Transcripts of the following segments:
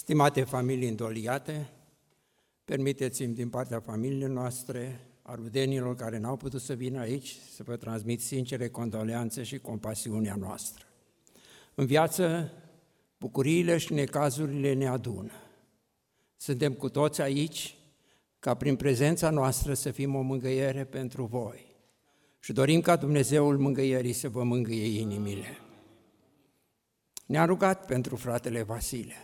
Stimate familii îndoliate, permiteți-mi din partea familiei noastre, a rudenilor care n-au putut să vină aici, să vă transmit sincere condoleanțe și compasiunea noastră. În viață, bucuriile și necazurile ne adună. Suntem cu toți aici ca prin prezența noastră să fim o mângâiere pentru voi. Și dorim ca Dumnezeul mângâierii să vă mângâie inimile. Ne-a rugat pentru fratele Vasile,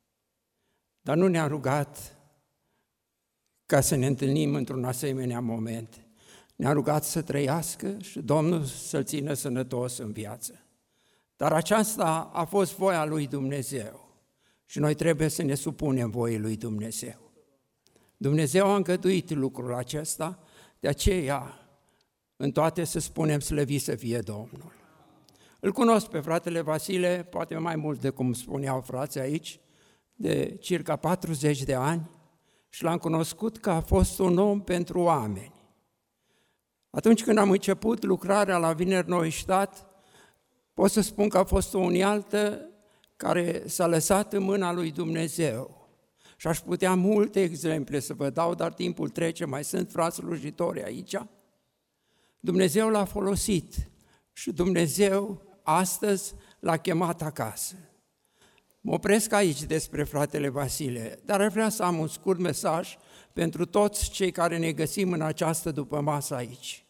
dar nu ne-a rugat ca să ne întâlnim într-un asemenea moment. Ne-a rugat să trăiască și Domnul să-l țină sănătos în viață. Dar aceasta a fost voia lui Dumnezeu și noi trebuie să ne supunem voii lui Dumnezeu. Dumnezeu a îngăduit lucrul acesta, de aceea în toate să spunem slăvit să fie Domnul. Îl cunosc pe fratele Vasile, poate mai mult de cum spuneau frații aici, de circa 40 de ani și l-am cunoscut că a fost un om pentru oameni. Atunci când am început lucrarea la Vineri Neustadt, pot să spun că a fost o unealtă care s-a lăsat în mâna lui Dumnezeu. Și aș putea multe exemple să vă dau, dar timpul trece, mai sunt frați slujitori aici. Dumnezeu l-a folosit și Dumnezeu astăzi l-a chemat acasă. Mă opresc aici despre fratele Vasile, dar ar vrea să am un scurt mesaj pentru toți cei care ne găsim în această dupămasă aici.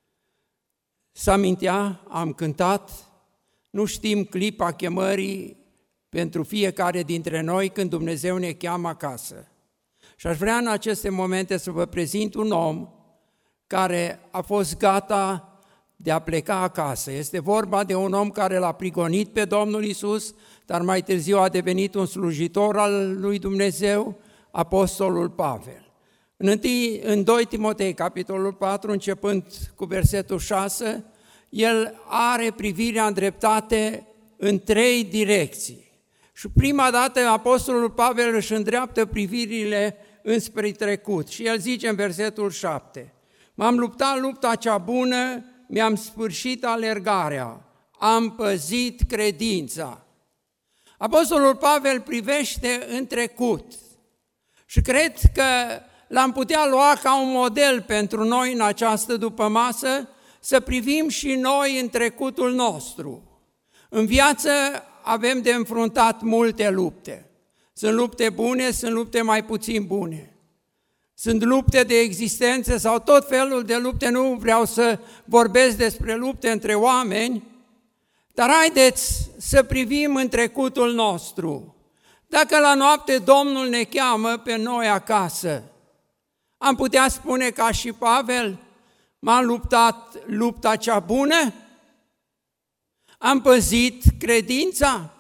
Să amintea, am cântat, nu știm clipa chemării pentru fiecare dintre noi când Dumnezeu ne cheamă acasă. Și aș vrea în aceste momente să vă prezint un om care a fost gata de a pleca acasă. Este vorba de un om care l-a prigonit pe Domnul Iisus, dar mai târziu a devenit un slujitor al lui Dumnezeu, apostolul Pavel. În 2 Timotei, capitolul 4, începând cu versetul 6, el are privirea îndreptate în 3 direcții. Și prima dată apostolul Pavel își îndreaptă privirile înspre trecut și el zice în versetul 7, m-am luptat lupta cea bună, mi-am sfârșit alergarea, am păzit credința. Apostolul Pavel privește în trecut și cred că l-am putea lua ca un model pentru noi în această dupămasă, să privim și noi în trecutul nostru. În viață avem de înfruntat multe lupte. Sunt lupte bune, sunt lupte mai puțin bune. Sunt lupte de existență sau tot felul de lupte, nu vreau să vorbesc despre lupte între oameni, dar haideți să privim în trecutul nostru. Dacă la noapte Domnul ne cheamă pe noi acasă, am putea spune ca și Pavel, m-am luptat lupta cea bună? Am păzit credința?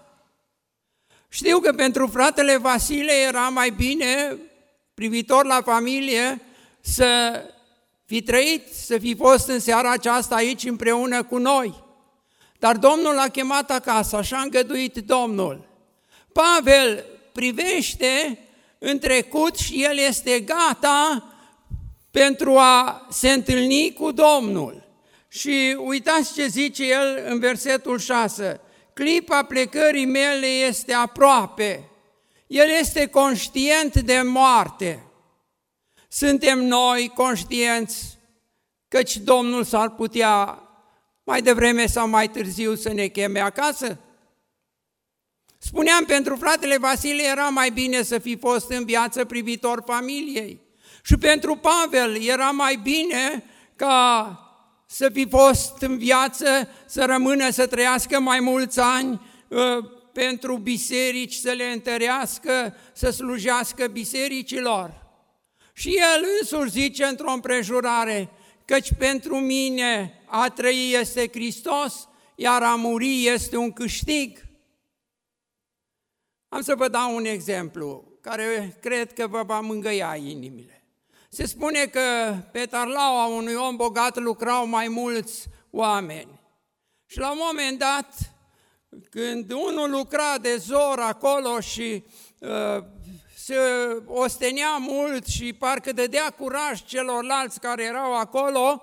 Știu că pentru fratele Vasile era mai bine, privitor la familie, să fi trăit, să fi fost în seara aceasta aici împreună cu noi. Dar Domnul l-a chemat acasă, așa a îngăduit Domnul. Pavel privește în trecut și el este gata pentru a se întâlni cu Domnul. Și uitați ce zice el în versetul 6, clipa plecării mele este aproape. El este conștient de moarte. Suntem noi conștienți căci Domnul s-ar putea mai devreme sau mai târziu să ne cheme acasă? Spuneam, pentru fratele Vasile era mai bine să fi fost în viață privitor familiei. Și pentru Pavel era mai bine ca să fi fost în viață, să rămână, să trăiască mai mulți ani pentru biserici, să le întărească, să slujească bisericilor. Și el însuși zice într-o împrejurare, căci pentru mine a trăi este Hristos, iar a muri este un câștig. Am să vă dau un exemplu care cred că vă va mângâia inimile. Se spune că pe tarlaua unui om bogat lucrau mai mulți oameni. Și la un moment dat, când unul lucra de zor acolo și se ostenea mult și parcă dădea curaj celorlalți care erau acolo,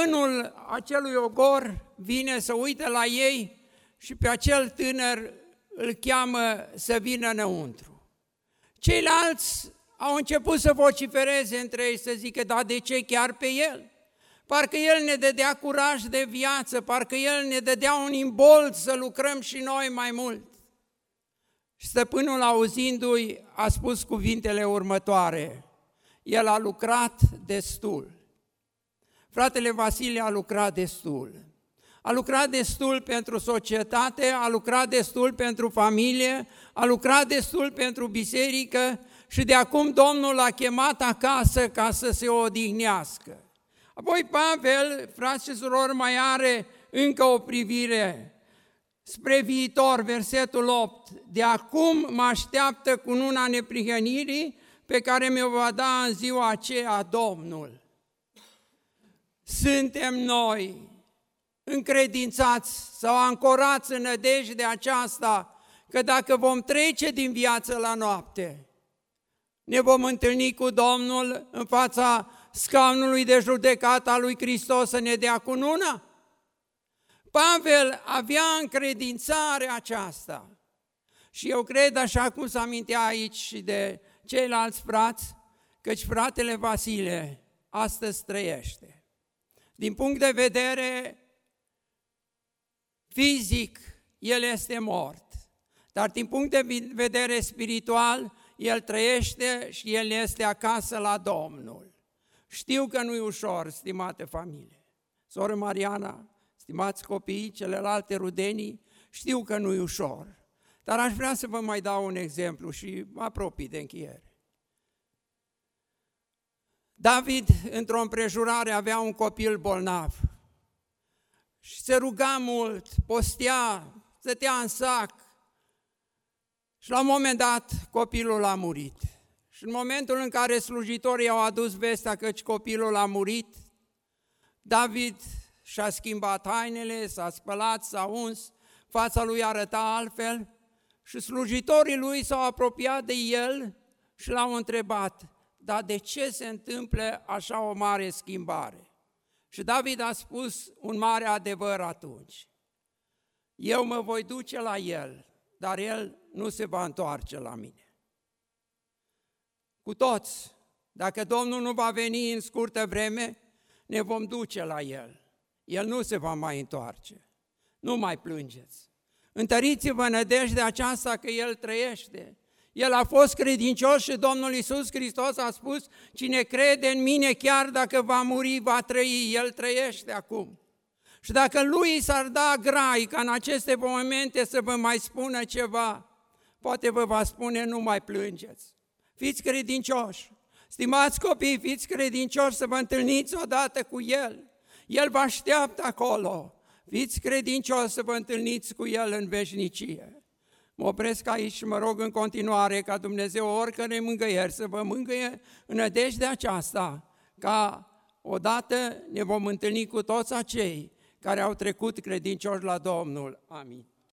stăpânul acelui ogor vine să uite la ei și pe acel tânăr îl cheamă să vină înăuntru. Ceilalți au început să vocifereze între ei, să zică, dar de ce chiar pe el? Parcă el ne dădea curaj de viață, parcă el ne dădea un imbold să lucrăm și noi mai mult. Și stăpânul, auzindu-i, a spus cuvintele următoare: el a lucrat destul. Fratele Vasile a lucrat destul. A lucrat destul pentru societate, a lucrat destul pentru familie, a lucrat destul pentru biserică și de acum Domnul l-a chemat acasă ca să se odihnească. Apoi Pavel, frați și surori, mai are încă o privire spre viitor, versetul 8. De acum mă așteaptă cununa neprihănirii pe care mi-o va da în ziua aceea Domnul. Suntem noi încredințați sau ancorați în nădejdea aceasta că dacă vom trece din viață la noapte, ne vom întâlni cu Domnul în fața scaunului de judecată al lui Hristos să ne dea cununa? Pavel avea încredințarea aceasta și eu cred, așa cum se amintea aici și de ceilalți frați, căci fratele Vasile astăzi trăiește. Din punct de vedere fizic, el este mort, dar din punct de vedere spiritual, el trăiește și el este acasă la Domnul. Știu că nu e ușor, stimată familie. Soră Mariana, stimați copii, celelalte rudenii, știu că nu e ușor. Dar aș vrea să vă mai dau un exemplu și mă apropii de încheiere. David, într-o împrejurare, avea un copil bolnav și se ruga mult, postea, stătea în sac și la un moment dat copilul a murit. Și în momentul în care slujitorii au adus vestea că copilul a murit, David și-a schimbat hainele, s-a spălat, s-a uns, fața lui arăta altfel și slujitorii lui s-au apropiat de el și l-au întrebat: dar de ce se întâmplă așa o mare schimbare? Și David a spus un mare adevăr atunci: eu mă voi duce la el, dar el nu se va întoarce la mine. Cu toți, dacă Domnul nu va veni în scurtă vreme, ne vom duce la el. El nu se va mai întoarce. Nu mai plângeți. Întăriți-vă nădejdea aceasta că El trăiește. El a fost credincios și Domnul Iisus Hristos a spus: cine crede în mine, chiar dacă va muri, va trăi. El trăiește acum. Și dacă Lui s-ar da grai ca în aceste momente să vă mai spună ceva, poate vă va spune: nu mai plângeți. Fiți credincioși. Stimați copii, fiți credincioși să vă întâlniți odată cu El. El vă așteaptă acolo. Fiți credincioși să vă întâlniți cu El în veșnicie. Mă opresc aici și mă rog în continuare ca Dumnezeu oricărei mângâieri să vă mângâie în nădejdea aceasta, ca odată ne vom întâlni cu toți acei care au trecut credincioși la Domnul. Amin.